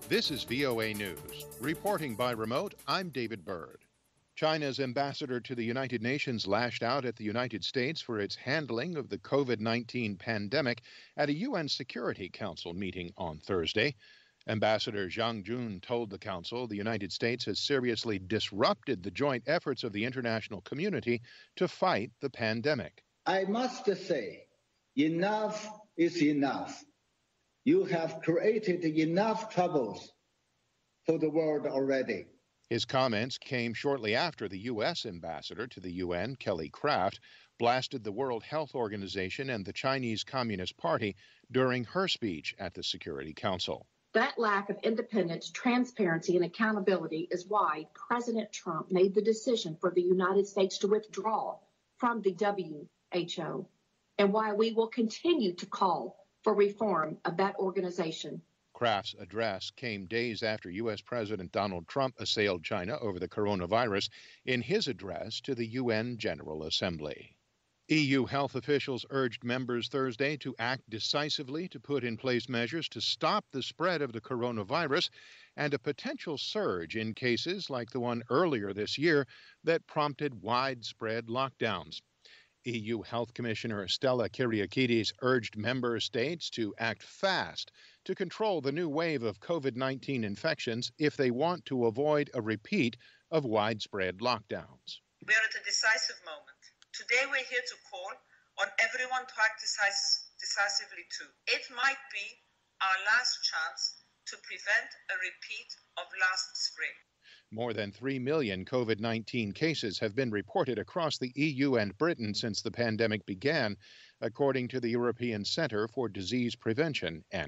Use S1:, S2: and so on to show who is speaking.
S1: This is VOA News. Reporting by remote, I'm David Byrd. China's ambassador to the United Nations lashed out at the United States for its handling of the COVID-19 pandemic at a UN Security Council meeting on Thursday. Ambassador Zhang Jun told the Council the United States has seriously disrupted the joint efforts of the international community to fight the pandemic.
S2: I must say, enough is enough. You have created enough troubles for the world already.
S1: His comments came shortly after the U.S. ambassador to the UN, Kelly Craft, blasted the World Health Organization and the Chinese Communist Party during her speech at the Security Council.
S3: That lack of independence, transparency, and accountability is why President Trump made the decision for the United States to withdraw from the WHO, and why we will continue to call for reform of that organization.
S1: Kraft's address came days after U.S. President Donald Trump assailed China over the coronavirus in his address to the UN General Assembly. EU health officials urged members Thursday to act decisively to put in place measures to stop the spread of the coronavirus and a potential surge in cases like the one earlier this year that prompted widespread lockdowns. EU Health Commissioner Stella Kyriakides urged member states to act fast to control the new wave of COVID-19 infections if they want to avoid a repeat of widespread lockdowns.
S4: We are at a decisive moment. Today we're here to call on everyone to act decisively too. It might be our last chance to prevent a repeat of last spring.
S1: More than 3 million COVID-19 cases have been reported across the EU and Britain since the pandemic began, according to the European Centre for Disease Prevention and